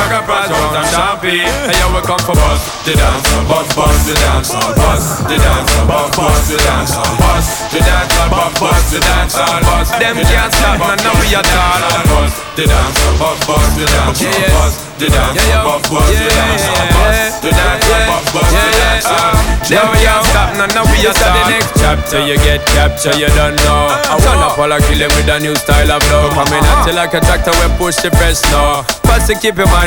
like a prize round and champagne. Hey, yo, we come for bust the dance, bust the dance, bust the dance, bust the dance, bust the dance, bust the dance, bust. Them can't stop, none of we at all. Bust the dance, bust the dance, bust the dance, bust the dance, bust the dance, bust the dance. Them can't stop, none of we at all. The next chapter you get capture, you don't know. Turn up all I kill him with a new style of flow. Coming at you like a tractor, we push the press now. First to keep your mind